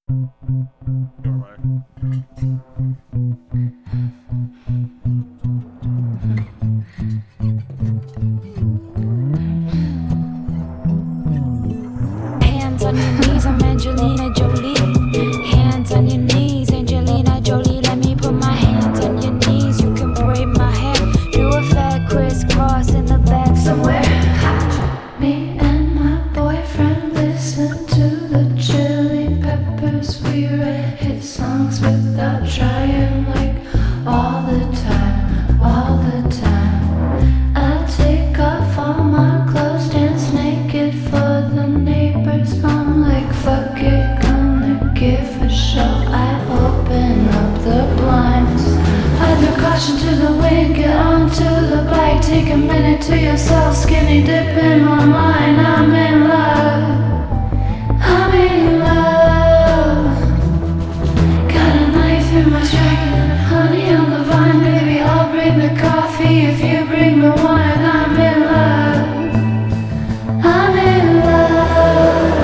Hands on your knees, I'm Angelina Jolie. Hands on your knees, Angelina Jolie. Let me put my hands on your knees. You can braid my hair, do a fat crisscross in the back somewhere. Me and my boyfriend listen to the Chili Peppers. We write hit songs without trying, like all the time, all the time. I take off all my clothes, dance naked for the neighbors. I'm like, fuck it, gonna give a show. I open up the blinds, I throw caution to the wind, get onto the bike, take a minute to yourself, skinny dip in my mind. I'm in love, I'm in love. Got a knife in my jacket and honey on the vine. Baby, I'll bring the coffee if you bring the wine. I'm in love, I'm in love.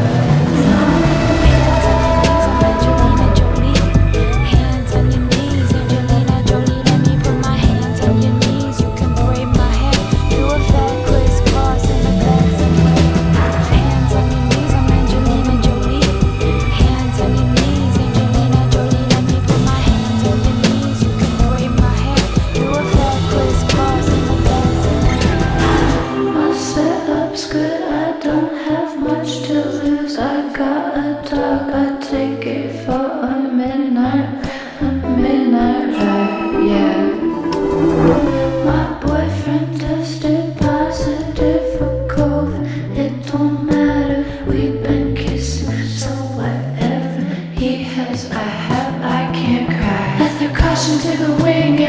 Angelina Jolie. Hands on your knees, Angelina Jolie. Let me put my hands on your knees. You can braid my hair, do a fat crisscross in the back somewhere. Hands on your knees, I'm Angelina Jolie. Hands on your knees, Angelina Jolie. Let me put my hands on your knees. You can braid my hair, do a fat crisscross in the back somewhere. My setup's good, I don't have much to lose. I got a dog, I take it for a midnight ride, yeah. My boyfriend tested positive for COVID. It don't matter, we've been kissing, so whatever he has, I have, I can't cry. Let the caution to the wing,